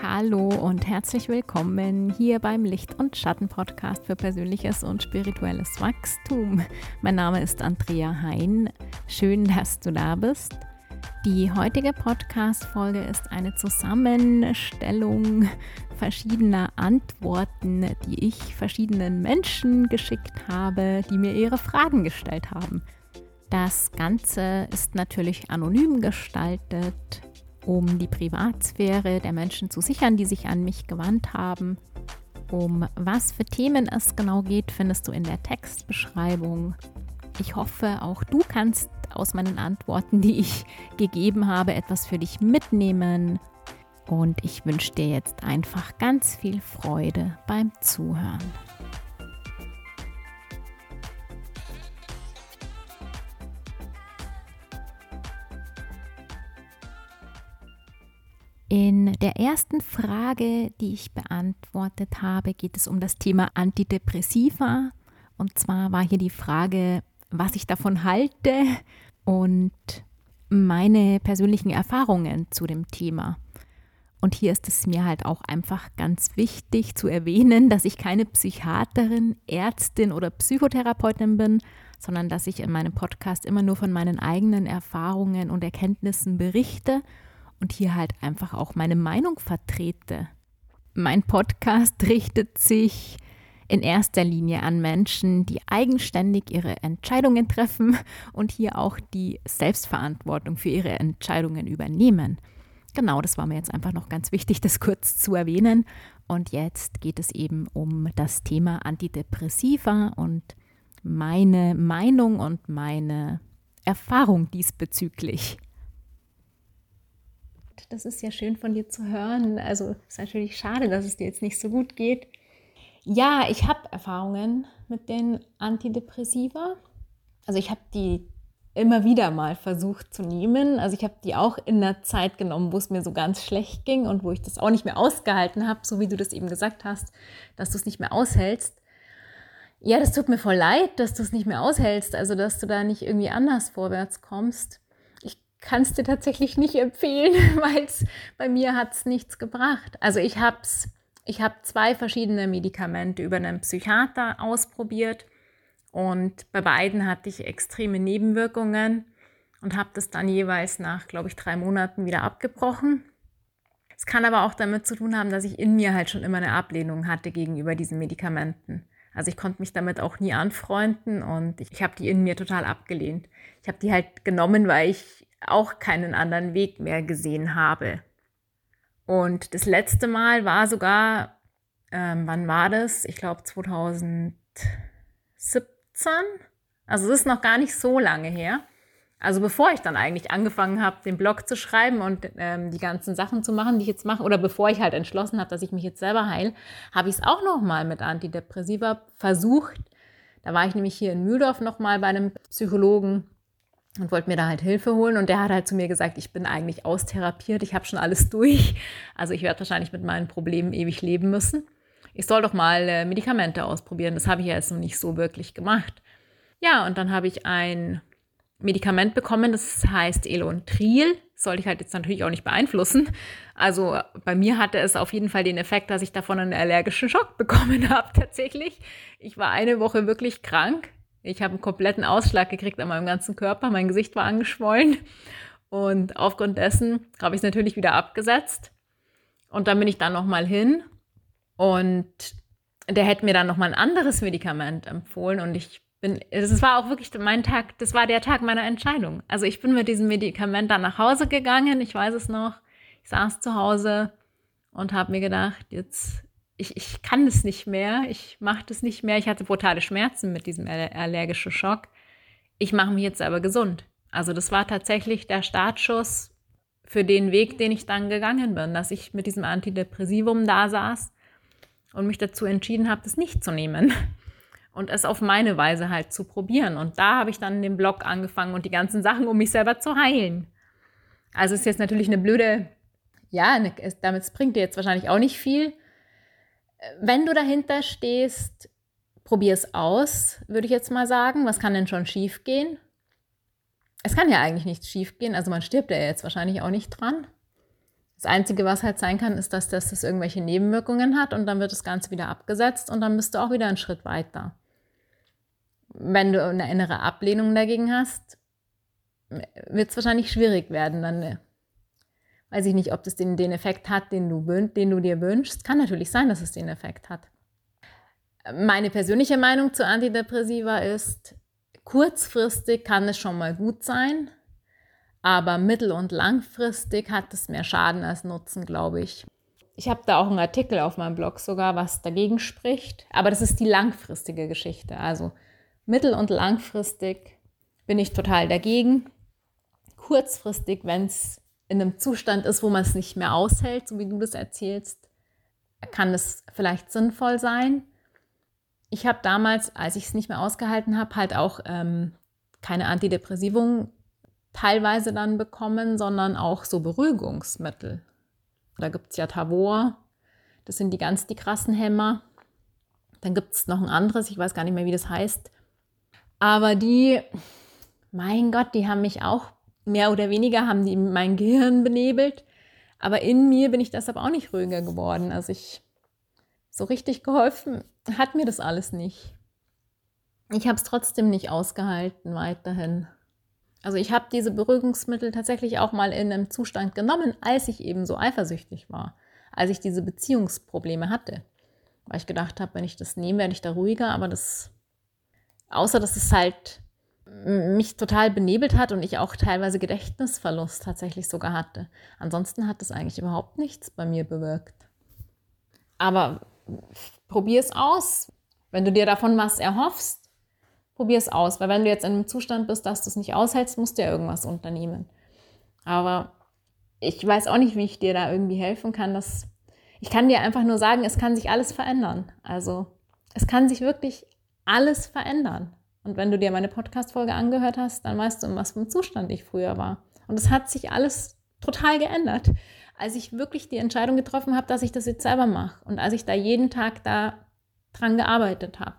Hallo und herzlich willkommen hier beim Licht- und Schatten-Podcast für persönliches und spirituelles Wachstum. Mein Name ist Andrea Hein. Schön, dass du da bist. Die heutige Podcast-Folge ist eine Zusammenstellung verschiedener Antworten, die ich verschiedenen Menschen geschickt habe, die mir ihre Fragen gestellt haben. Das Ganze ist natürlich anonym gestaltet, um die Privatsphäre der Menschen zu sichern, die sich an mich gewandt haben. Um was für Themen es genau geht, findest du in der Textbeschreibung. Ich hoffe, auch du kannst aus meinen Antworten, die ich gegeben habe, etwas für dich mitnehmen. Und ich wünsche dir jetzt einfach ganz viel Freude beim Zuhören. In der ersten Frage, die ich beantwortet habe, geht es um das Thema Antidepressiva. Und zwar war hier die Frage, was ich davon halte und meine persönlichen Erfahrungen zu dem Thema. Und hier ist es mir halt auch einfach ganz wichtig zu erwähnen, dass ich keine Psychiaterin, Ärztin oder Psychotherapeutin bin, sondern dass ich in meinem Podcast immer nur von meinen eigenen Erfahrungen und Erkenntnissen berichte und hier halt einfach auch meine Meinung vertrete. Mein Podcast richtet sich in erster Linie an Menschen, die eigenständig ihre Entscheidungen treffen und hier auch die Selbstverantwortung für ihre Entscheidungen übernehmen. Genau, das war mir jetzt einfach noch ganz wichtig, das kurz zu erwähnen. Und jetzt geht es eben um das Thema Antidepressiva und meine Meinung und meine Erfahrung diesbezüglich. Das ist ja schön von dir zu hören. Also ist natürlich schade, dass es dir jetzt nicht so gut geht. Ja, ich habe Erfahrungen mit den Antidepressiva. Also ich habe die immer wieder mal versucht zu nehmen. Also ich habe die auch in einer Zeit genommen, wo es mir so ganz schlecht ging und wo ich das auch nicht mehr ausgehalten habe, so wie du das eben gesagt hast, dass du es nicht mehr aushältst. Ja, das tut mir voll leid, dass du es nicht mehr aushältst, also dass du da nicht irgendwie anders vorwärts kommst. Kann es dir tatsächlich nicht empfehlen, weil bei mir hat es nichts gebracht. Also ich habe 2 verschiedene Medikamente über einen Psychiater ausprobiert und bei beiden hatte ich extreme Nebenwirkungen und habe das dann jeweils nach, glaube ich, 3 Monaten wieder abgebrochen. Es kann aber auch damit zu tun haben, dass ich in mir halt schon immer eine Ablehnung hatte gegenüber diesen Medikamenten. Also ich konnte mich damit auch nie anfreunden und ich habe die in mir total abgelehnt. Ich habe die halt genommen, weil ich auch keinen anderen Weg mehr gesehen habe. Und das letzte Mal war sogar, wann war das? Ich glaube 2017. Also das ist noch gar nicht so lange her. Also bevor ich dann eigentlich angefangen habe, den Blog zu schreiben und die ganzen Sachen zu machen, die ich jetzt mache, oder bevor ich halt entschlossen habe, dass ich mich jetzt selber heile, habe ich es auch nochmal mit Antidepressiva versucht. Da war ich nämlich hier in Mühldorf nochmal bei einem Psychologen und wollte mir da halt Hilfe holen. Und der hat halt zu mir gesagt, ich bin eigentlich austherapiert, ich habe schon alles durch. Also ich werde wahrscheinlich mit meinen Problemen ewig leben müssen. Ich soll doch mal Medikamente ausprobieren. Das habe ich ja jetzt noch nicht so wirklich gemacht. Ja, und dann habe ich ein Medikament bekommen, das heißt Elontril. Das sollte ich halt jetzt natürlich auch nicht beeinflussen. Also bei mir hatte es auf jeden Fall den Effekt, dass ich davon einen allergischen Schock bekommen habe tatsächlich. Ich war eine Woche wirklich krank. Ich habe einen kompletten Ausschlag gekriegt an meinem ganzen Körper. Mein Gesicht war angeschwollen. Und aufgrund dessen habe ich es natürlich wieder abgesetzt. Und dann bin ich dann nochmal hin. Und der hätte mir dann nochmal ein anderes Medikament empfohlen. Und es war auch wirklich mein Tag, das war der Tag meiner Entscheidung. Also ich bin mit diesem Medikament dann nach Hause gegangen. Ich weiß es noch. Ich saß zu Hause und habe mir gedacht, jetzt ich kann das nicht mehr, ich mache das nicht mehr. Ich hatte brutale Schmerzen mit diesem allergischen Schock. Ich mache mich jetzt aber gesund. Also das war tatsächlich der Startschuss für den Weg, den ich dann gegangen bin, dass ich mit diesem Antidepressivum da saß und mich dazu entschieden habe, das nicht zu nehmen und es auf meine Weise halt zu probieren. Und da habe ich dann den Blog angefangen und die ganzen Sachen, um mich selber zu heilen. Also es ist jetzt natürlich eine blöde, damit bringt dir jetzt wahrscheinlich auch nicht viel. Wenn du dahinter stehst, probier es aus, würde ich jetzt mal sagen. Was kann denn schon schief gehen? Es kann ja eigentlich nichts schief gehen, also man stirbt ja jetzt wahrscheinlich auch nicht dran. Das Einzige, was halt sein kann, ist, dass das irgendwelche Nebenwirkungen hat und dann wird das Ganze wieder abgesetzt und dann bist du auch wieder einen Schritt weiter. Wenn du eine innere Ablehnung dagegen hast, wird es wahrscheinlich schwierig werden. Dann weiß ich nicht, ob das den Effekt hat, den du dir wünschst. Kann natürlich sein, dass es den Effekt hat. Meine persönliche Meinung zu Antidepressiva ist, kurzfristig kann es schon mal gut sein, aber mittel- und langfristig hat es mehr Schaden als Nutzen, glaube ich. Ich habe da auch einen Artikel auf meinem Blog sogar, was dagegen spricht, aber das ist die langfristige Geschichte. Also mittel- und langfristig bin ich total dagegen. Kurzfristig, wenn es in einem Zustand ist, wo man es nicht mehr aushält, so wie du das erzählst, kann es vielleicht sinnvoll sein. Ich habe damals, als ich es nicht mehr ausgehalten habe, halt auch keine Antidepressivum teilweise dann bekommen, sondern auch so Beruhigungsmittel. Da gibt es ja Tavor, das sind die krassen Hämmer. Dann gibt es noch ein anderes, ich weiß gar nicht mehr, wie das heißt. Aber mein Gott, die haben mich auch mehr oder weniger, haben die mein Gehirn benebelt. Aber in mir bin ich deshalb auch nicht ruhiger geworden. Also so richtig geholfen hat mir das alles nicht. Ich habe es trotzdem nicht ausgehalten weiterhin. Also ich habe diese Beruhigungsmittel tatsächlich auch mal in einem Zustand genommen, als ich eben so eifersüchtig war. Als ich diese Beziehungsprobleme hatte. Weil ich gedacht habe, wenn ich das nehme, werde ich da ruhiger. Aber außer dass es halt mich total benebelt hat und ich auch teilweise Gedächtnisverlust tatsächlich sogar hatte. Ansonsten hat es eigentlich überhaupt nichts bei mir bewirkt. Aber probier es aus. Wenn du dir davon was erhoffst, probier es aus. Weil wenn du jetzt in einem Zustand bist, dass du es nicht aushältst, musst du ja irgendwas unternehmen. Aber ich weiß auch nicht, wie ich dir da irgendwie helfen kann. Ich kann dir einfach nur sagen, es kann sich alles verändern. Also es kann sich wirklich alles verändern. Und wenn du dir meine Podcast-Folge angehört hast, dann weißt du, in was für einem Zustand ich früher war. Und es hat sich alles total geändert, als ich wirklich die Entscheidung getroffen habe, dass ich das jetzt selber mache. Und als ich da jeden Tag dran gearbeitet habe.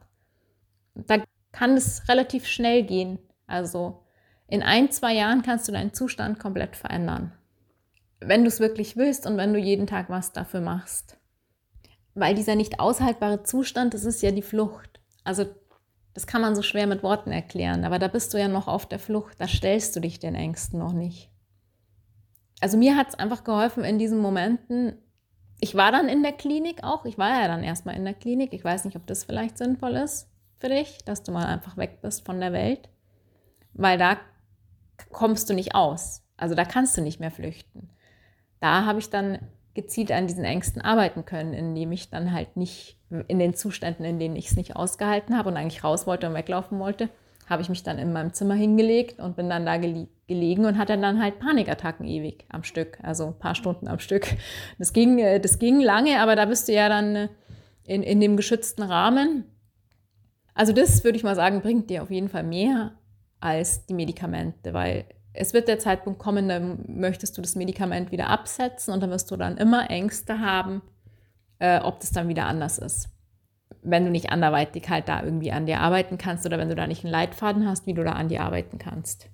Da kann es relativ schnell gehen. Also in 1-2 Jahren kannst du deinen Zustand komplett verändern. Wenn du es wirklich willst und wenn du jeden Tag was dafür machst. Weil dieser nicht aushaltbare Zustand, das ist ja die Flucht. Also das kann man so schwer mit Worten erklären, aber da bist du ja noch auf der Flucht, da stellst du dich den Ängsten noch nicht. Also mir hat es einfach geholfen in diesen Momenten. Ich war dann in der Klinik auch, ich war ja dann erstmal in der Klinik. Ich weiß nicht, ob das vielleicht sinnvoll ist für dich, dass du mal einfach weg bist von der Welt, weil da kommst du nicht aus. Also da kannst du nicht mehr flüchten. Da habe ich dann gezielt an diesen Ängsten arbeiten können, indem ich dann halt nicht in den Zuständen, in denen ich es nicht ausgehalten habe und eigentlich raus wollte und weglaufen wollte, habe ich mich dann in meinem Zimmer hingelegt und bin dann da gelegen und hatte dann halt Panikattacken ewig am Stück, also ein paar Stunden am Stück. Das ging lange, aber da bist du ja dann in dem geschützten Rahmen. Also das, würde ich mal sagen, bringt dir auf jeden Fall mehr als die Medikamente, weil es wird der Zeitpunkt kommen, da möchtest du das Medikament wieder absetzen und dann wirst du dann immer Ängste haben, ob das dann wieder anders ist. Wenn du nicht anderweitig halt da irgendwie an dir arbeiten kannst oder wenn du da nicht einen Leitfaden hast, wie du da an dir arbeiten kannst.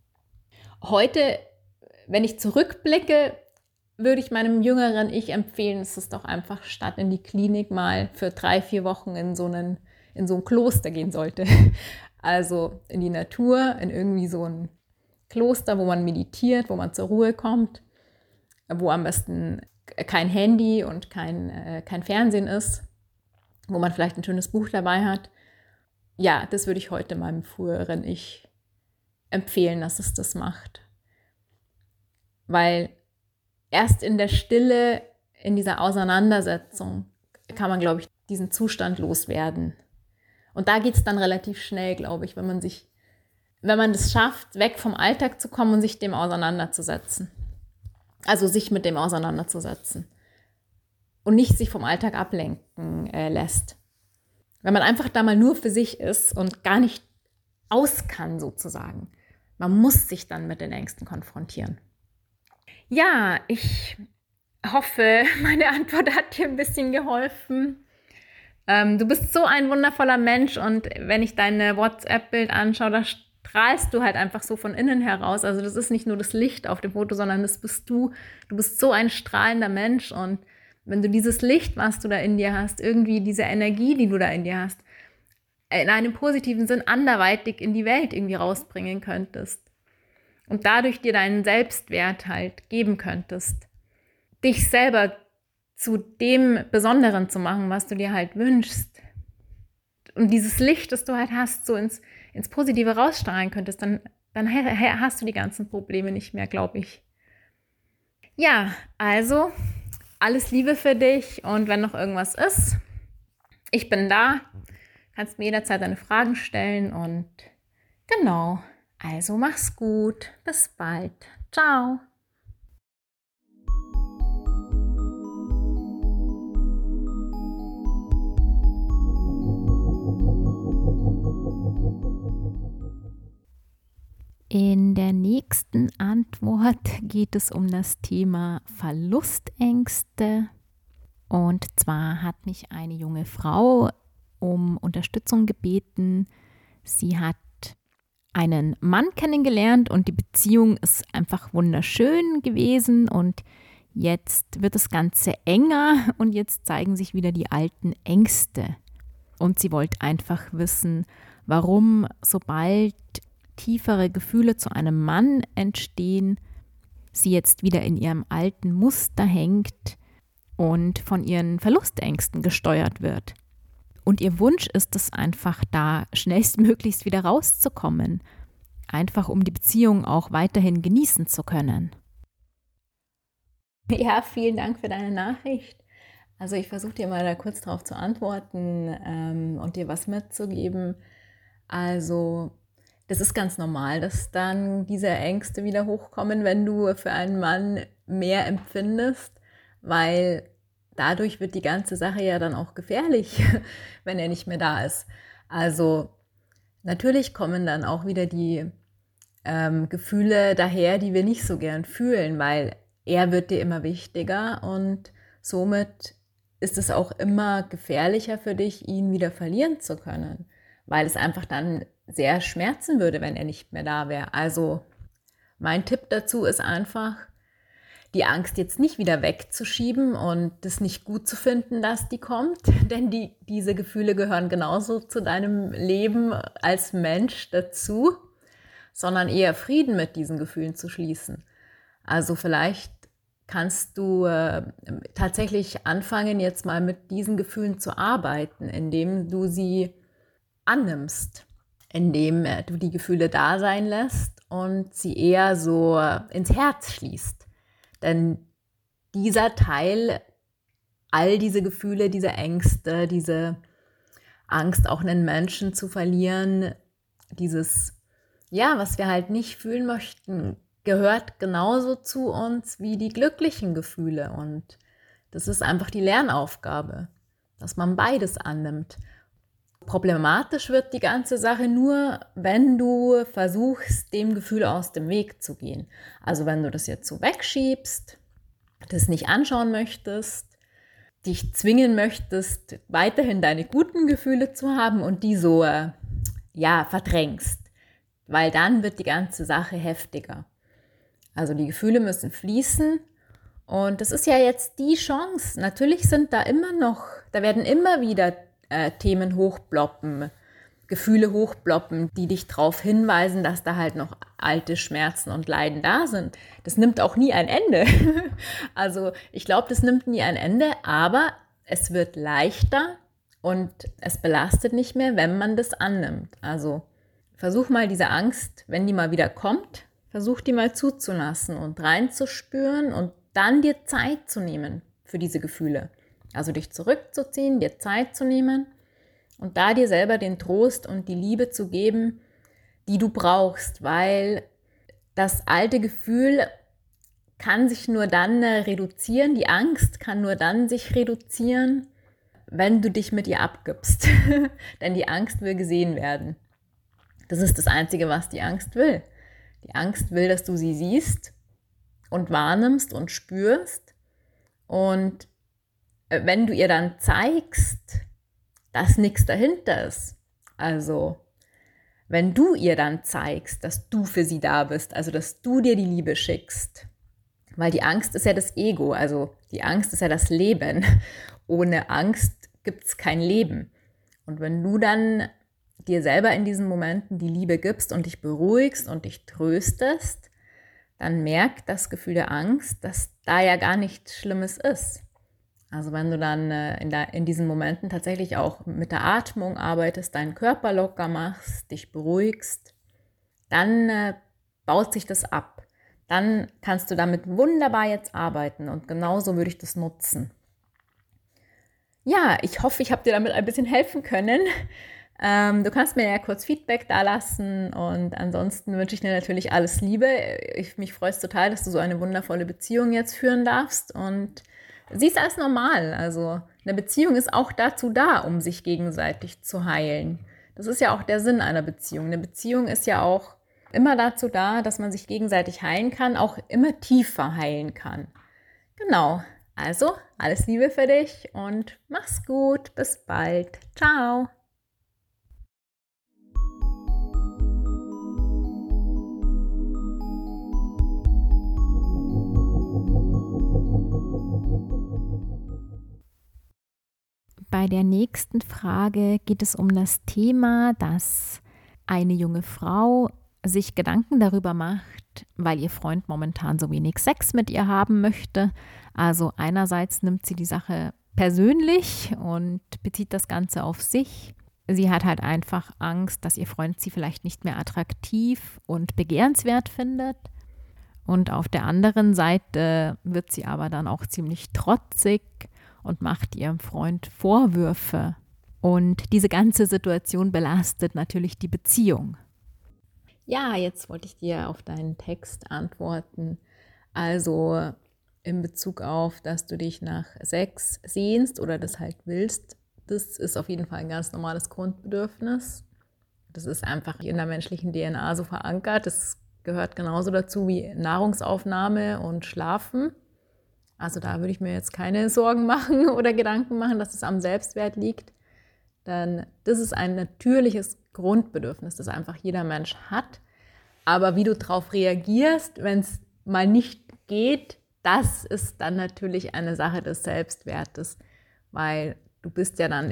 Heute, wenn ich zurückblicke, würde ich meinem jüngeren Ich empfehlen, dass es doch einfach statt in die Klinik mal für 3-4 Wochen in so ein Kloster gehen sollte. Also in die Natur, in irgendwie so ein Kloster, wo man meditiert, wo man zur Ruhe kommt, wo am besten kein Handy und kein Fernsehen ist, wo man vielleicht ein schönes Buch dabei hat. Ja, das würde ich heute meinem früheren Ich empfehlen, dass es das macht. Weil erst in der Stille, in dieser Auseinandersetzung, kann man, glaube ich, diesen Zustand loswerden. Und da geht es dann relativ schnell, glaube ich, wenn man es schafft, weg vom Alltag zu kommen und sich dem auseinanderzusetzen. Also sich mit dem auseinanderzusetzen. Und nicht sich vom Alltag ablenken lässt. Wenn man einfach da mal nur für sich ist und gar nicht aus kann sozusagen. Man muss sich dann mit den Ängsten konfrontieren. Ja, ich hoffe, meine Antwort hat dir ein bisschen geholfen. Du bist so ein wundervoller Mensch und wenn ich deine WhatsApp-Bild anschaue, da strahlst du halt einfach so von innen heraus. Also das ist nicht nur das Licht auf dem Foto, sondern das bist du. Du bist so ein strahlender Mensch und wenn du dieses Licht, was du da in dir hast, irgendwie diese Energie, die du da in dir hast, in einem positiven Sinn anderweitig in die Welt irgendwie rausbringen könntest und dadurch dir deinen Selbstwert halt geben könntest, dich selber zu dem Besonderen zu machen, was du dir halt wünschst und dieses Licht, das du halt hast, so ins Positive rausstrahlen könntest, dann hast du die ganzen Probleme nicht mehr, glaube ich. Ja, also alles Liebe für dich und wenn noch irgendwas ist, ich bin da, kannst mir jederzeit deine Fragen stellen und genau, also mach's gut, bis bald, ciao. In der nächsten Antwort geht es um das Thema Verlustängste. Und zwar hat mich eine junge Frau um Unterstützung gebeten. Sie hat einen Mann kennengelernt und die Beziehung ist einfach wunderschön gewesen und jetzt wird das Ganze enger und jetzt zeigen sich wieder die alten Ängste. Und sie wollte einfach wissen, warum sobald tiefere Gefühle zu einem Mann entstehen, sie jetzt wieder in ihrem alten Muster hängt und von ihren Verlustängsten gesteuert wird. Und ihr Wunsch ist es einfach, da schnellstmöglichst wieder rauszukommen, einfach um die Beziehung auch weiterhin genießen zu können. Ja, vielen Dank für deine Nachricht. Also ich versuche dir mal da kurz darauf zu antworten und dir was mitzugeben. Also das ist ganz normal, dass dann diese Ängste wieder hochkommen, wenn du für einen Mann mehr empfindest, weil dadurch wird die ganze Sache ja dann auch gefährlich, wenn er nicht mehr da ist. Also natürlich kommen dann auch wieder die Gefühle daher, die wir nicht so gern fühlen, weil er wird dir immer wichtiger und somit ist es auch immer gefährlicher für dich, ihn wieder verlieren zu können, weil es einfach dann sehr schmerzen würde, wenn er nicht mehr da wäre. Also mein Tipp dazu ist einfach, die Angst jetzt nicht wieder wegzuschieben und das nicht gut zu finden, dass die kommt, denn diese Gefühle gehören genauso zu deinem Leben als Mensch dazu, sondern eher Frieden mit diesen Gefühlen zu schließen. Also vielleicht kannst du tatsächlich anfangen, jetzt mal mit diesen Gefühlen zu arbeiten, indem du sie annimmst, indem du die Gefühle da sein lässt und sie eher so ins Herz schließt. Denn dieser Teil, all diese Gefühle, diese Ängste, diese Angst, auch einen Menschen zu verlieren, dieses, ja, was wir halt nicht fühlen möchten, gehört genauso zu uns wie die glücklichen Gefühle. Und das ist einfach die Lernaufgabe, dass man beides annimmt. Problematisch wird die ganze Sache nur, wenn du versuchst, dem Gefühl aus dem Weg zu gehen. Also wenn du das jetzt so wegschiebst, das nicht anschauen möchtest, dich zwingen möchtest, weiterhin deine guten Gefühle zu haben und die so verdrängst, weil dann wird die ganze Sache heftiger. Also die Gefühle müssen fließen und das ist ja jetzt die Chance. Natürlich sind da werden immer wieder Themen hochploppen, Gefühle hochploppen, die dich darauf hinweisen, dass da halt noch alte Schmerzen und Leiden da sind. Das nimmt auch nie ein Ende. Also ich glaube, das nimmt nie ein Ende, aber es wird leichter und es belastet nicht mehr, wenn man das annimmt. Also versuch mal diese Angst, wenn die mal wieder kommt, versuch die mal zuzulassen und reinzuspüren und dann dir Zeit zu nehmen für diese Gefühle. Also dich zurückzuziehen, dir Zeit zu nehmen und da dir selber den Trost und die Liebe zu geben, die du brauchst, weil das alte Gefühl kann sich nur dann reduzieren, die Angst kann nur dann sich reduzieren, wenn du dich mit ihr abgibst. Denn die Angst will gesehen werden. Das ist das Einzige, was die Angst will. Die Angst will, dass du sie siehst und wahrnimmst und spürst und wenn du ihr dann zeigst, dass nichts dahinter ist, also wenn du ihr dann zeigst, dass du für sie da bist, also dass du dir die Liebe schickst. Weil die Angst ist ja das Ego, also die Angst ist ja das Leben. Ohne Angst gibt es kein Leben. Und wenn du dann dir selber in diesen Momenten die Liebe gibst und dich beruhigst und dich tröstest, dann merkt das Gefühl der Angst, dass da ja gar nichts Schlimmes ist. Also wenn du dann in diesen Momenten tatsächlich auch mit der Atmung arbeitest, deinen Körper locker machst, dich beruhigst, dann baut sich das ab. Dann kannst du damit wunderbar jetzt arbeiten und genauso würde ich das nutzen. Ja, ich hoffe, ich habe dir damit ein bisschen helfen können. Du kannst mir ja kurz Feedback da lassen und ansonsten wünsche ich dir natürlich alles Liebe. Mich freut es total, dass du so eine wundervolle Beziehung jetzt führen darfst und siehst als normal. Also eine Beziehung ist auch dazu da, um sich gegenseitig zu heilen. Das ist ja auch der Sinn einer Beziehung. Eine Beziehung ist ja auch immer dazu da, dass man sich gegenseitig heilen kann, auch immer tiefer heilen kann. Genau. Also, alles Liebe für dich und mach's gut. Bis bald. Ciao. Bei der nächsten Frage geht es um das Thema, dass eine junge Frau sich Gedanken darüber macht, weil ihr Freund momentan so wenig Sex mit ihr haben möchte. Also einerseits nimmt sie die Sache persönlich und bezieht das Ganze auf sich. Sie hat halt einfach Angst, dass ihr Freund sie vielleicht nicht mehr attraktiv und begehrenswert findet. Und auf der anderen Seite wird sie aber dann auch ziemlich trotzig und macht ihrem Freund Vorwürfe. Und diese ganze Situation belastet natürlich die Beziehung. Ja, jetzt wollte ich dir auf deinen Text antworten. Also in Bezug auf, dass du dich nach Sex sehnst oder das halt willst, das ist auf jeden Fall ein ganz normales Grundbedürfnis. Das ist einfach in der menschlichen DNA so verankert. Das gehört genauso dazu wie Nahrungsaufnahme und Schlafen. Also da würde ich mir jetzt keine Sorgen machen oder Gedanken machen, dass es am Selbstwert liegt. Denn das ist ein natürliches Grundbedürfnis, das einfach jeder Mensch hat. Aber wie du darauf reagierst, wenn es mal nicht geht, das ist dann natürlich eine Sache des Selbstwertes. Weil du bist ja dann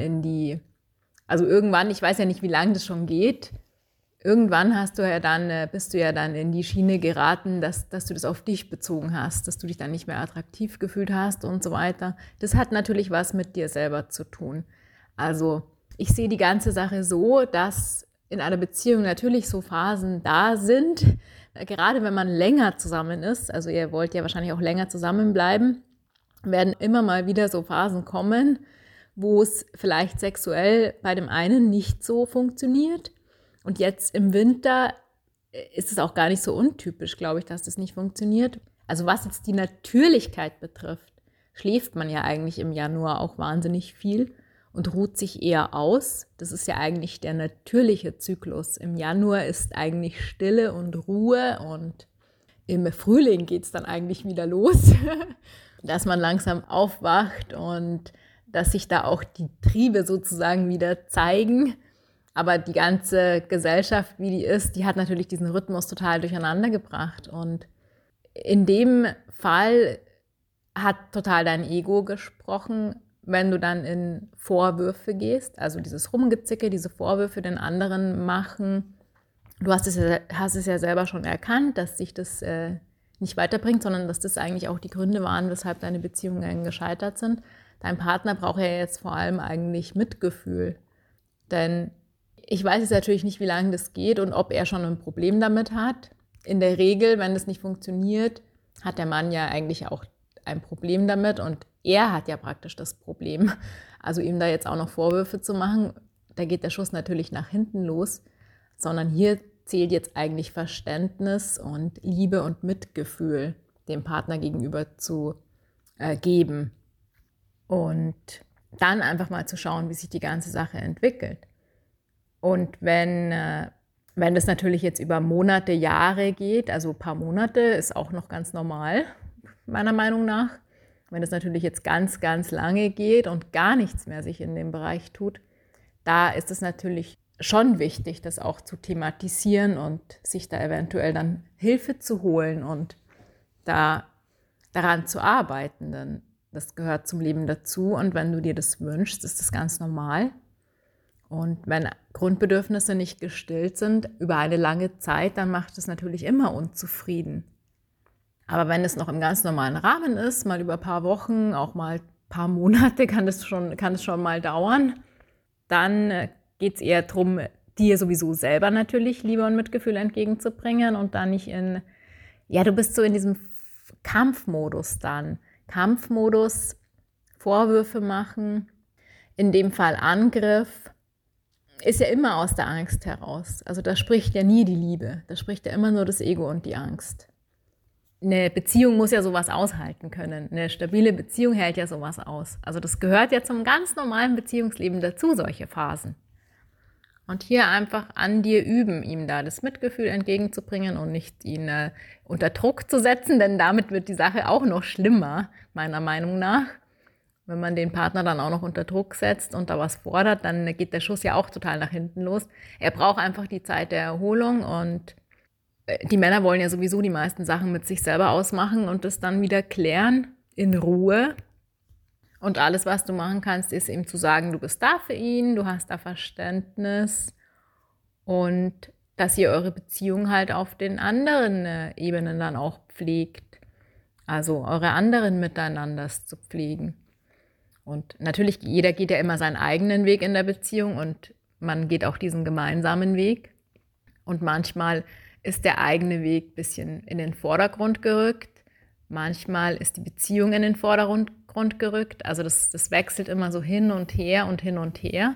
also irgendwann, ich weiß ja nicht, wie lange das schon geht, irgendwann bist du ja dann in die Schiene geraten, dass du das auf dich bezogen hast, dass du dich dann nicht mehr attraktiv gefühlt hast und so weiter. Das hat natürlich was mit dir selber zu tun. Also ich sehe die ganze Sache so, dass in einer Beziehung natürlich so Phasen da sind, gerade wenn man länger zusammen ist, also ihr wollt ja wahrscheinlich auch länger zusammenbleiben, werden immer mal wieder so Phasen kommen, wo es vielleicht sexuell bei dem einen nicht so funktioniert. Und jetzt im Winter ist es auch gar nicht so untypisch, glaube ich, dass das nicht funktioniert. Also was jetzt die Natürlichkeit betrifft, schläft man ja eigentlich im Januar auch wahnsinnig viel und ruht sich eher aus. Das ist ja eigentlich der natürliche Zyklus. Im Januar ist eigentlich Stille und Ruhe und im Frühling geht es dann eigentlich wieder los, dass man langsam aufwacht und dass sich da auch die Triebe sozusagen wieder zeigen. Aber die ganze Gesellschaft, wie die ist, die hat natürlich diesen Rhythmus total durcheinander gebracht. Und in dem Fall hat total dein Ego gesprochen, wenn du dann in Vorwürfe gehst, also dieses Rumgezicke, diese Vorwürfe den anderen machen. Du hast es ja selber schon erkannt, dass sich das nicht weiterbringt, sondern dass das eigentlich auch die Gründe waren, weshalb deine Beziehungen gescheitert sind. Dein Partner braucht ja jetzt vor allem eigentlich Mitgefühl. Denn ich weiß jetzt natürlich nicht, wie lange das geht und ob er schon ein Problem damit hat. In der Regel, wenn das nicht funktioniert, hat der Mann ja eigentlich auch ein Problem damit und er hat ja praktisch das Problem. Also ihm da jetzt auch noch Vorwürfe zu machen, da geht der Schuss natürlich nach hinten los, sondern hier zählt jetzt eigentlich Verständnis und Liebe und Mitgefühl dem Partner gegenüber zu geben und dann einfach mal zu schauen, wie sich die ganze Sache entwickelt. Und wenn das natürlich jetzt über Monate, Jahre geht, also ein paar Monate ist auch noch ganz normal, meiner Meinung nach. Wenn es natürlich jetzt ganz lange geht und gar nichts mehr sich in dem Bereich tut, da ist es natürlich schon wichtig, das auch zu thematisieren und sich da eventuell dann Hilfe zu holen und daran zu arbeiten, denn das gehört zum Leben dazu und wenn du dir das wünschst, ist das ganz normal. Und wenn Grundbedürfnisse nicht gestillt sind über eine lange Zeit, dann macht es natürlich immer unzufrieden. Aber wenn es noch im ganz normalen Rahmen ist, mal über ein paar Wochen, auch mal ein paar Monate kann es schon mal dauern, dann geht es eher darum, dir sowieso selber natürlich Liebe und Mitgefühl entgegenzubringen und dann nicht du bist so in diesem Kampfmodus dann. Kampfmodus, Vorwürfe machen, in dem Fall Angriff, ist ja immer aus der Angst heraus. Also da spricht ja nie die Liebe, da spricht ja immer nur das Ego und die Angst. Eine Beziehung muss ja sowas aushalten können. Eine stabile Beziehung hält ja sowas aus. Also das gehört ja zum ganz normalen Beziehungsleben dazu, solche Phasen. Und hier einfach an dir üben, ihm da das Mitgefühl entgegenzubringen und nicht ihn unter Druck zu setzen, denn damit wird die Sache auch noch schlimmer, meiner Meinung nach. Wenn man den Partner dann auch noch unter Druck setzt und da was fordert, dann geht der Schuss ja auch total nach hinten los. Er braucht einfach die Zeit der Erholung und die Männer wollen ja sowieso die meisten Sachen mit sich selber ausmachen und das dann wieder klären in Ruhe. Und alles, was du machen kannst, ist ihm zu sagen, du bist da für ihn, du hast da Verständnis und dass ihr eure Beziehung halt auf den anderen Ebenen dann auch pflegt. Also eure anderen Miteinanders zu pflegen. Und natürlich, jeder geht ja immer seinen eigenen Weg in der Beziehung und man geht auch diesen gemeinsamen Weg. Und manchmal ist der eigene Weg ein bisschen in den Vordergrund gerückt. Manchmal ist die Beziehung in den Vordergrund gerückt. Also das wechselt immer so hin und her und hin und her.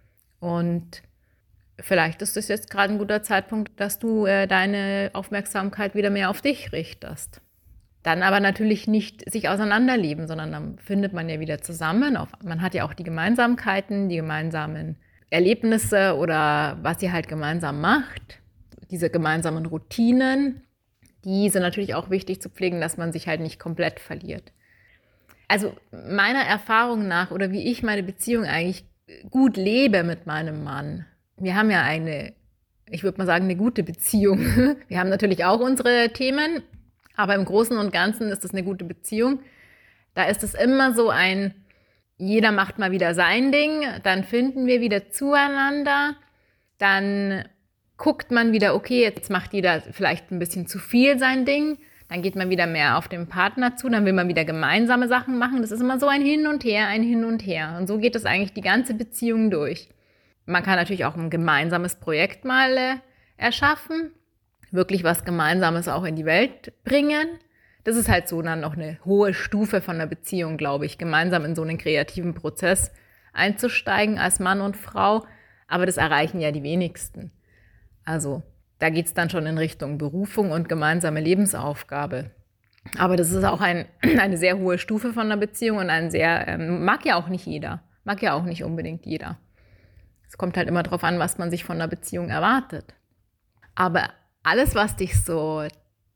Und vielleicht ist es jetzt gerade ein guter Zeitpunkt, dass du deine Aufmerksamkeit wieder mehr auf dich richtest. Dann aber natürlich nicht sich auseinanderleben, sondern dann findet man ja wieder zusammen. Man hat ja auch die Gemeinsamkeiten, die gemeinsamen Erlebnisse oder was ihr halt gemeinsam macht. Diese gemeinsamen Routinen, die sind natürlich auch wichtig zu pflegen, dass man sich halt nicht komplett verliert. Also meiner Erfahrung nach oder wie ich meine Beziehung eigentlich gut lebe mit meinem Mann. Wir haben ja ich würde mal sagen, eine gute Beziehung. Wir haben natürlich auch unsere Themen, aber im Großen und Ganzen ist es eine gute Beziehung. Da ist es immer so jeder macht mal wieder sein Ding, dann finden wir wieder zueinander, dann guckt man wieder, okay, jetzt macht jeder vielleicht ein bisschen zu viel sein Ding, dann geht man wieder mehr auf den Partner zu, dann will man wieder gemeinsame Sachen machen. Das ist immer so ein Hin und Her, ein Hin und Her. Und so geht es eigentlich die ganze Beziehung durch. Man kann natürlich auch ein gemeinsames Projekt mal erschaffen, wirklich was Gemeinsames auch in die Welt bringen. Das ist halt so dann noch eine hohe Stufe von der Beziehung, glaube ich, gemeinsam in so einen kreativen Prozess einzusteigen als Mann und Frau. Aber das erreichen ja die wenigsten. Also da geht es dann schon in Richtung Berufung und gemeinsame Lebensaufgabe. Aber das ist auch eine sehr hohe Stufe von der Beziehung und mag ja auch nicht jeder, mag ja auch nicht unbedingt jeder. Es kommt halt immer darauf an, was man sich von der Beziehung erwartet. Aber alles, was dich was so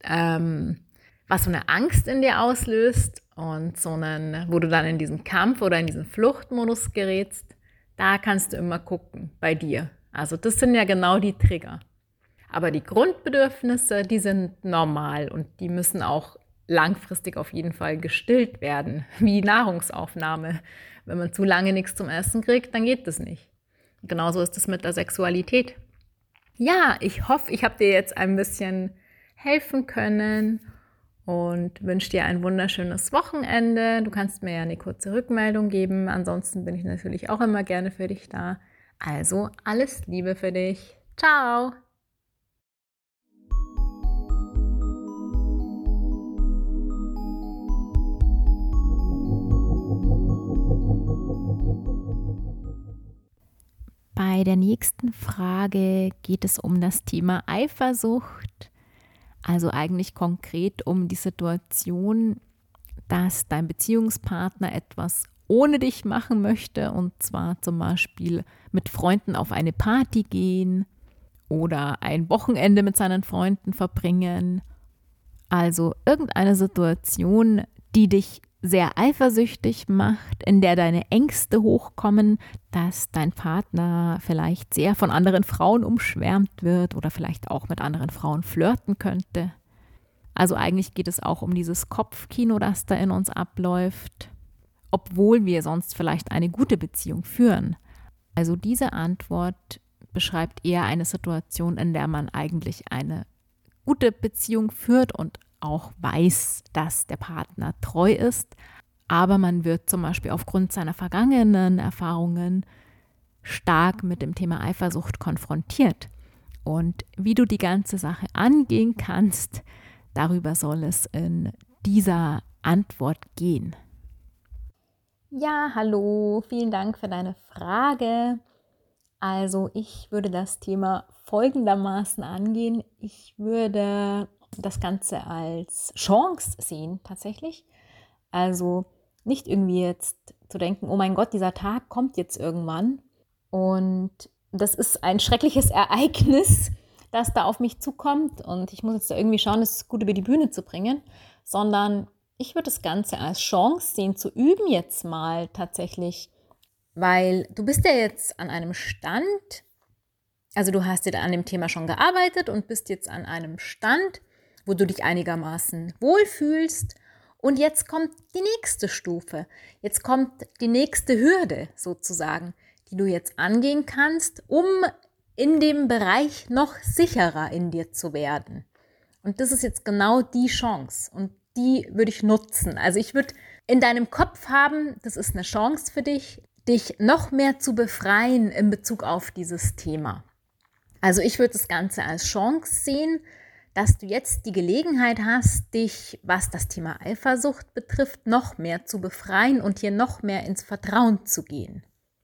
eine Angst in dir auslöst und wo du dann in diesen Kampf oder in diesen Fluchtmodus gerätst, da kannst du immer gucken bei dir. Also das sind ja genau die Trigger. Aber die Grundbedürfnisse, die sind normal und die müssen auch langfristig auf jeden Fall gestillt werden, wie Nahrungsaufnahme. Wenn man zu lange nichts zum Essen kriegt, dann geht das nicht. Genauso ist es mit der Sexualität. Ja, ich hoffe, ich habe dir jetzt ein bisschen helfen können und wünsche dir ein wunderschönes Wochenende. Du kannst mir ja eine kurze Rückmeldung geben. Ansonsten bin ich natürlich auch immer gerne für dich da. Also alles Liebe für dich. Ciao! Bei der nächsten Frage geht es um das Thema Eifersucht, also eigentlich konkret um die Situation, dass dein Beziehungspartner etwas ohne dich machen möchte und zwar zum Beispiel mit Freunden auf eine Party gehen oder ein Wochenende mit seinen Freunden verbringen. Also irgendeine Situation, die dich sehr eifersüchtig macht, in der deine Ängste hochkommen, dass dein Partner vielleicht sehr von anderen Frauen umschwärmt wird oder vielleicht auch mit anderen Frauen flirten könnte. Also eigentlich geht es auch um dieses Kopfkino, das da in uns abläuft, obwohl wir sonst vielleicht eine gute Beziehung führen. Also diese Antwort beschreibt eher eine Situation, in der man eigentlich eine gute Beziehung führt und auch weiß, dass der Partner treu ist, aber man wird zum Beispiel aufgrund seiner vergangenen Erfahrungen stark mit dem Thema Eifersucht konfrontiert. Und wie du die ganze Sache angehen kannst, darüber soll es in dieser Antwort gehen. Ja, hallo, vielen Dank für deine Frage. Also ich würde das Thema folgendermaßen angehen. Ich würde das Ganze als Chance sehen tatsächlich. Also nicht irgendwie jetzt zu denken, oh mein Gott, dieser Tag kommt jetzt irgendwann und das ist ein schreckliches Ereignis, das da auf mich zukommt und ich muss jetzt da irgendwie schauen, das gut über die Bühne zu bringen, sondern ich würde das Ganze als Chance sehen, zu üben jetzt mal tatsächlich, weil du bist ja jetzt an einem Stand, also du hast ja an dem Thema schon gearbeitet und bist jetzt an einem Stand, wo du dich einigermaßen wohlfühlst und jetzt kommt die nächste Stufe, jetzt kommt die nächste Hürde sozusagen, die du jetzt angehen kannst, um in dem Bereich noch sicherer in dir zu werden. Und das ist jetzt genau die Chance und die würde ich nutzen. Also ich würde in deinem Kopf haben, das ist eine Chance für dich, dich noch mehr zu befreien in Bezug auf dieses Thema. Also ich würde das Ganze als Chance sehen, dass du jetzt die Gelegenheit hast, dich, was das Thema Eifersucht betrifft, noch mehr zu befreien und hier noch mehr ins Vertrauen zu gehen.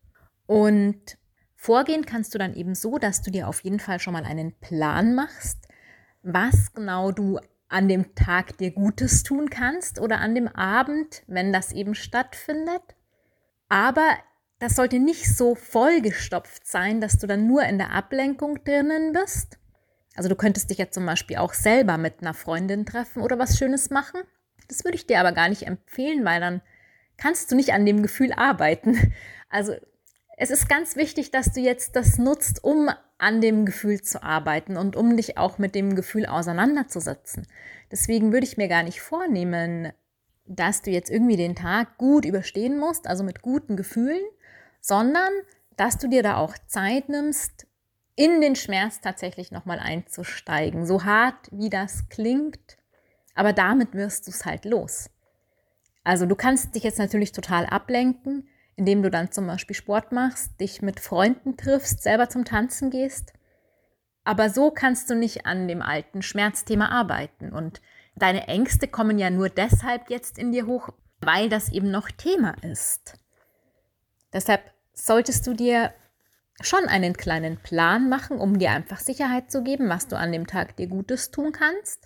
Und vorgehen kannst du dann eben so, dass du dir auf jeden Fall schon mal einen Plan machst, was genau du an dem Tag dir Gutes tun kannst oder an dem Abend, wenn das eben stattfindet. Aber das sollte nicht so vollgestopft sein, dass du dann nur in der Ablenkung drinnen bist. Also du könntest dich ja zum Beispiel auch selber mit einer Freundin treffen oder was Schönes machen. Das würde ich dir aber gar nicht empfehlen, weil dann kannst du nicht an dem Gefühl arbeiten. Also es ist ganz wichtig, dass du jetzt das nutzt, um an dem Gefühl zu arbeiten und um dich auch mit dem Gefühl auseinanderzusetzen. Deswegen würde ich mir gar nicht vornehmen, dass du jetzt irgendwie den Tag gut überstehen musst, also mit guten Gefühlen, sondern dass du dir da auch Zeit nimmst, in den Schmerz tatsächlich nochmal einzusteigen. So hart, wie das klingt, aber damit wirst du es halt los. Also du kannst dich jetzt natürlich total ablenken, indem du dann zum Beispiel Sport machst, dich mit Freunden triffst, selber zum Tanzen gehst. Aber so kannst du nicht an dem alten Schmerzthema arbeiten. Und deine Ängste kommen ja nur deshalb jetzt in dir hoch, weil das eben noch Thema ist. Deshalb solltest du dir schon einen kleinen Plan machen, um dir einfach Sicherheit zu geben, was du an dem Tag dir Gutes tun kannst.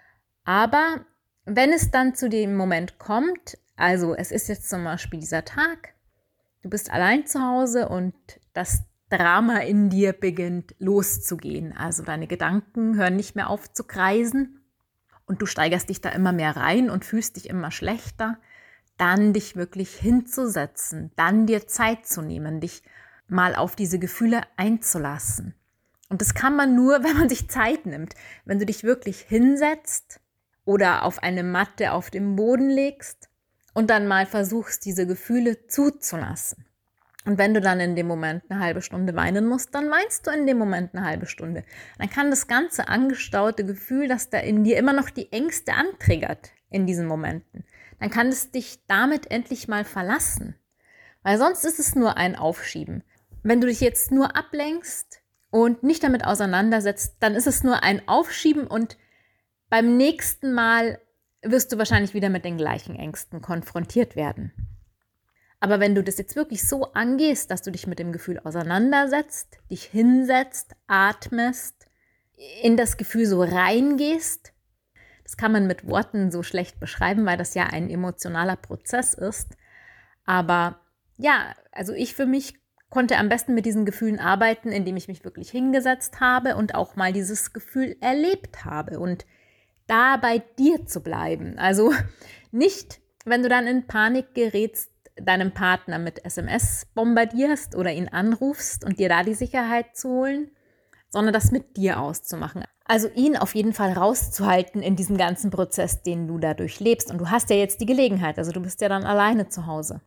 Aber wenn es dann zu dem Moment kommt, also es ist jetzt zum Beispiel dieser Tag, du bist allein zu Hause und das Drama in dir beginnt loszugehen. Also deine Gedanken hören nicht mehr auf zu kreisen und du steigerst dich da immer mehr rein und fühlst dich immer schlechter. Dann dich wirklich hinzusetzen, dann dir Zeit zu nehmen, dich mal auf diese Gefühle einzulassen. Und das kann man nur, wenn man sich Zeit nimmt. Wenn du dich wirklich hinsetzt oder auf eine Matte auf dem Boden legst und dann mal versuchst, diese Gefühle zuzulassen. Und wenn du dann in dem Moment eine halbe Stunde weinen musst, dann weinst du in dem Moment eine halbe Stunde. Dann kann das ganze angestaute Gefühl, das da in dir immer noch die Ängste antriggert in diesen Momenten, dann kann es dich damit endlich mal verlassen. Weil sonst ist es nur ein Aufschieben. Wenn du dich jetzt nur ablenkst und nicht damit auseinandersetzt, dann ist es nur ein Aufschieben und beim nächsten Mal wirst du wahrscheinlich wieder mit den gleichen Ängsten konfrontiert werden. Aber wenn du das jetzt wirklich so angehst, dass du dich mit dem Gefühl auseinandersetzt, dich hinsetzt, atmest, in das Gefühl so reingehst, das kann man mit Worten so schlecht beschreiben, weil das ja ein emotionaler Prozess ist. Aber ja, also ich für mich konnte am besten mit diesen Gefühlen arbeiten, indem ich mich wirklich hingesetzt habe und auch mal dieses Gefühl erlebt habe und da bei dir zu bleiben. Also nicht wenn du dann in Panik gerätst, deinem Partner mit SMS bombardierst oder ihn anrufst und dir da die Sicherheit zu holen, sondern das mit dir auszumachen. Also ihn auf jeden Fall rauszuhalten in diesem ganzen Prozess, den du da durchlebst. Und du hast ja jetzt die Gelegenheit, also du bist ja dann alleine zu Hause.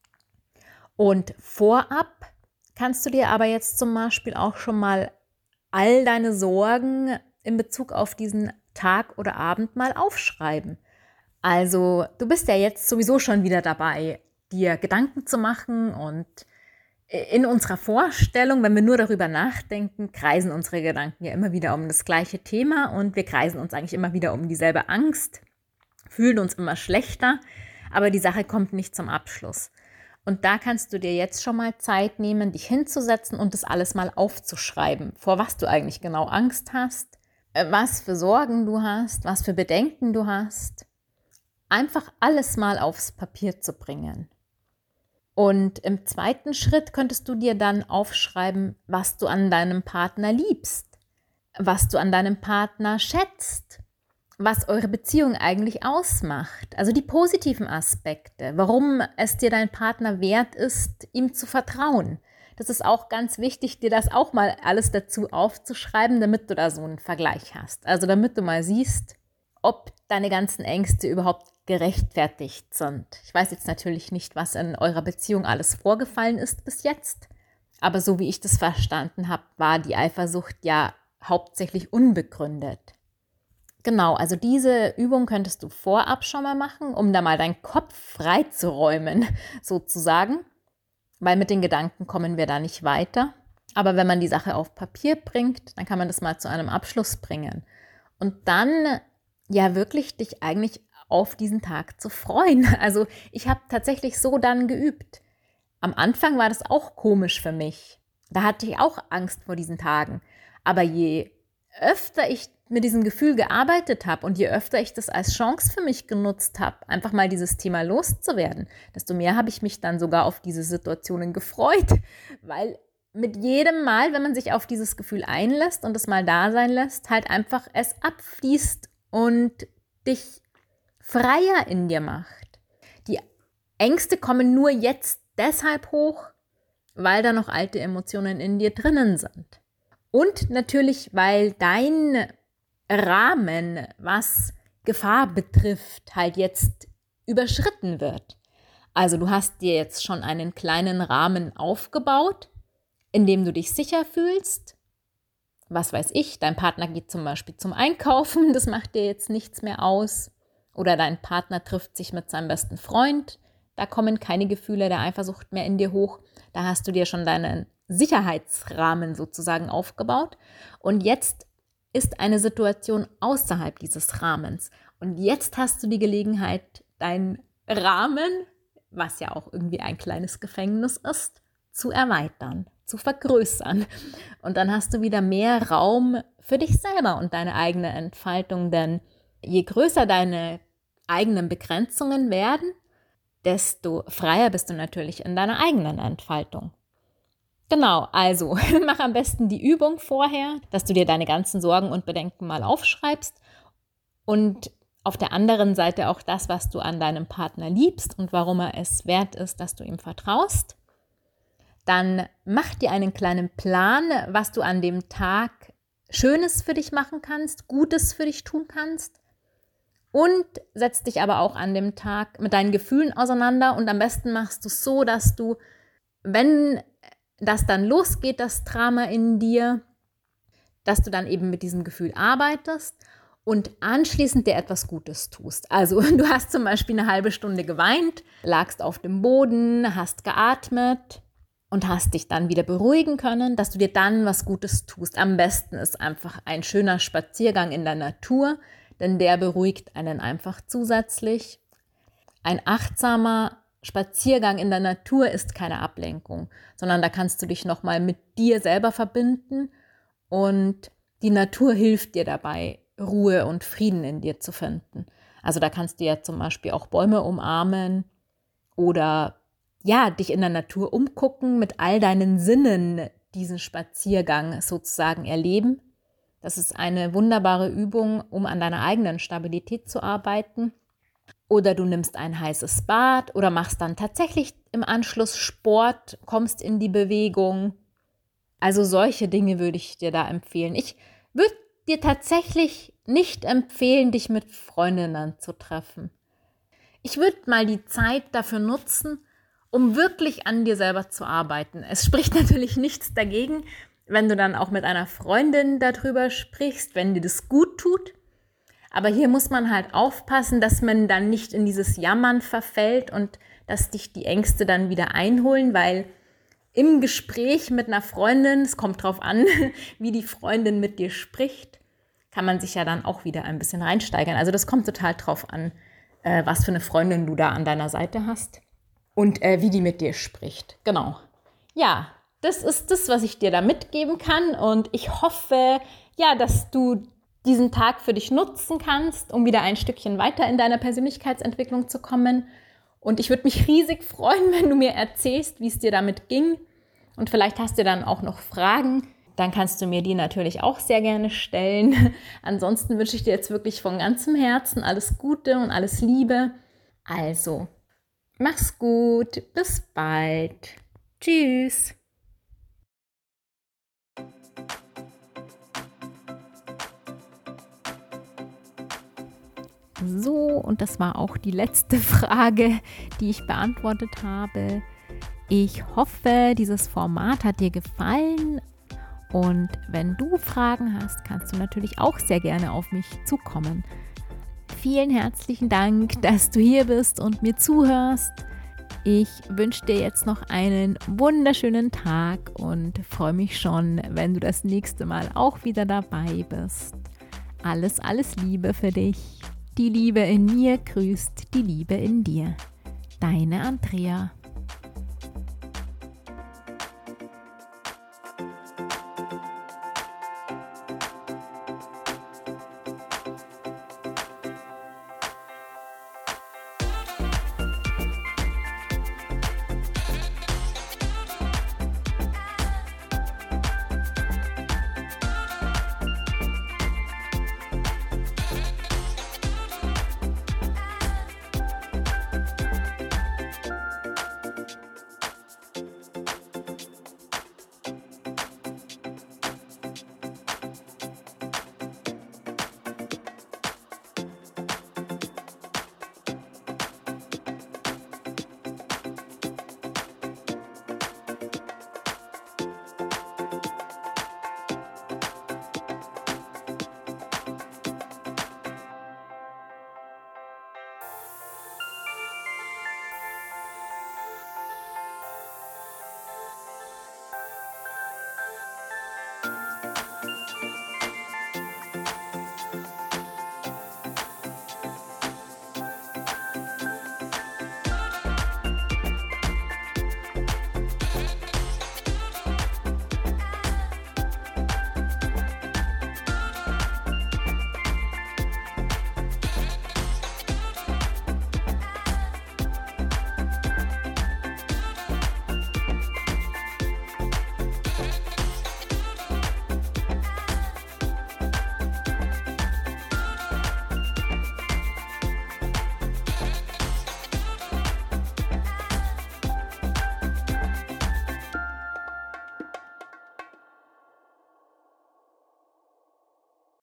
Und vorab kannst du dir aber jetzt zum Beispiel auch schon mal all deine Sorgen in Bezug auf diesen Tag oder Abend mal aufschreiben. Also du bist ja jetzt sowieso schon wieder dabei, dir Gedanken zu machen, und in unserer Vorstellung, wenn wir nur darüber nachdenken, kreisen unsere Gedanken ja immer wieder um das gleiche Thema, und wir kreisen uns eigentlich immer wieder um dieselbe Angst, fühlen uns immer schlechter, aber die Sache kommt nicht zum Abschluss. Und da kannst du dir jetzt schon mal Zeit nehmen, dich hinzusetzen und das alles mal aufzuschreiben, vor was du eigentlich genau Angst hast, was für Sorgen du hast, was für Bedenken du hast. Einfach alles mal aufs Papier zu bringen. Und im zweiten Schritt könntest du dir dann aufschreiben, was du an deinem Partner liebst, was du an deinem Partner schätzt, was eure Beziehung eigentlich ausmacht. Also die positiven Aspekte, warum es dir dein Partner wert ist, ihm zu vertrauen. Das ist auch ganz wichtig, dir das auch mal alles dazu aufzuschreiben, damit du da so einen Vergleich hast. Also damit du mal siehst, ob deine ganzen Ängste überhaupt gerechtfertigt sind. Ich weiß jetzt natürlich nicht, was in eurer Beziehung alles vorgefallen ist bis jetzt, aber so wie ich das verstanden habe, war die Eifersucht ja hauptsächlich unbegründet. Genau, also diese Übung könntest du vorab schon mal machen, um da mal deinen Kopf freizuräumen, sozusagen, weil mit den Gedanken kommen wir da nicht weiter. Aber wenn man die Sache auf Papier bringt, dann kann man das mal zu einem Abschluss bringen. Und dann ja wirklich dich eigentlich auf diesen Tag zu freuen. Also ich habe tatsächlich so dann geübt. Am Anfang war das auch komisch für mich. Da hatte ich auch Angst vor diesen Tagen. Aber je öfter ich mit diesem Gefühl gearbeitet habe und je öfter ich das als Chance für mich genutzt habe, einfach mal dieses Thema loszuwerden, desto mehr habe ich mich dann sogar auf diese Situationen gefreut. Weil mit jedem Mal, wenn man sich auf dieses Gefühl einlässt und es mal da sein lässt, halt einfach es abfließt und dich freier in dir macht. Die Ängste kommen nur jetzt deshalb hoch, weil da noch alte Emotionen in dir drinnen sind. Und natürlich, weil dein Rahmen, was Gefahr betrifft, halt jetzt überschritten wird. Also du hast dir jetzt schon einen kleinen Rahmen aufgebaut, in dem du dich sicher fühlst. Was weiß ich, dein Partner geht zum Beispiel zum Einkaufen, das macht dir jetzt nichts mehr aus. Oder dein Partner trifft sich mit seinem besten Freund, da kommen keine Gefühle der Eifersucht mehr in dir hoch. Da hast du dir schon deinen Sicherheitsrahmen sozusagen aufgebaut. Und jetzt ist eine Situation außerhalb dieses Rahmens. Und jetzt hast du die Gelegenheit, deinen Rahmen, was ja auch irgendwie ein kleines Gefängnis ist, zu erweitern, zu vergrößern. Und dann hast du wieder mehr Raum für dich selber und deine eigene Entfaltung. Denn je größer deine eigenen Begrenzungen werden, desto freier bist du natürlich in deiner eigenen Entfaltung. Genau, also mach am besten die Übung vorher, dass du dir deine ganzen Sorgen und Bedenken mal aufschreibst und auf der anderen Seite auch das, was du an deinem Partner liebst und warum er es wert ist, dass du ihm vertraust. Dann mach dir einen kleinen Plan, was du an dem Tag Schönes für dich machen kannst, Gutes für dich tun kannst, und setz dich aber auch an dem Tag mit deinen Gefühlen auseinander, und am besten machst du es so, dass du, wenn das dann losgeht, das Drama in dir, dass du dann eben mit diesem Gefühl arbeitest und anschließend dir etwas Gutes tust. Also du hast zum Beispiel eine halbe Stunde geweint, lagst auf dem Boden, hast geatmet und hast dich dann wieder beruhigen können, dass du dir dann was Gutes tust. Am besten ist einfach ein schöner Spaziergang in der Natur, denn der beruhigt einen einfach zusätzlich. Ein achtsamer Spaziergang in der Natur ist keine Ablenkung, sondern da kannst du dich nochmal mit dir selber verbinden, und die Natur hilft dir dabei, Ruhe und Frieden in dir zu finden. Also da kannst du ja zum Beispiel auch Bäume umarmen oder ja, dich in der Natur umgucken, mit all deinen Sinnen diesen Spaziergang sozusagen erleben. Das ist eine wunderbare Übung, um an deiner eigenen Stabilität zu arbeiten. oder du nimmst ein heißes Bad oder machst dann tatsächlich im Anschluss Sport, kommst in die Bewegung. Also solche Dinge würde ich dir da empfehlen. Ich würde dir tatsächlich nicht empfehlen, dich mit Freundinnen zu treffen. Ich würde mal die Zeit dafür nutzen, um wirklich an dir selber zu arbeiten. Es spricht natürlich nichts dagegen, wenn du dann auch mit einer Freundin darüber sprichst, wenn dir das gut tut. Aber hier muss man halt aufpassen, dass man dann nicht in dieses Jammern verfällt und dass dich die Ängste dann wieder einholen, weil im Gespräch mit einer Freundin, es kommt drauf an, wie die Freundin mit dir spricht, kann man sich ja dann auch wieder ein bisschen reinsteigern. Also das kommt total drauf an, was für eine Freundin du da an deiner Seite hast und wie die mit dir spricht. Genau. Ja, das ist das, was ich dir da mitgeben kann und ich hoffe, ja, dass du diesen Tag für dich nutzen kannst, um wieder ein Stückchen weiter in deiner Persönlichkeitsentwicklung zu kommen. Und ich würde mich riesig freuen, wenn du mir erzählst, wie es dir damit ging. Und vielleicht hast du dann auch noch Fragen. Dann kannst du mir die natürlich auch sehr gerne stellen. Ansonsten wünsche ich dir jetzt wirklich von ganzem Herzen alles Gute und alles Liebe. Also, mach's gut. Bis bald. Tschüss. So, und das war auch die letzte Frage, die ich beantwortet habe. Ich hoffe, dieses Format hat dir gefallen und wenn du Fragen hast, kannst du natürlich auch sehr gerne auf mich zukommen. Vielen herzlichen Dank, dass du hier bist und mir zuhörst. Ich wünsche dir jetzt noch einen wunderschönen Tag und freue mich schon, wenn du das nächste Mal auch wieder dabei bist. Alles Liebe für dich. Die Liebe in mir grüßt die Liebe in dir. Deine Andrea.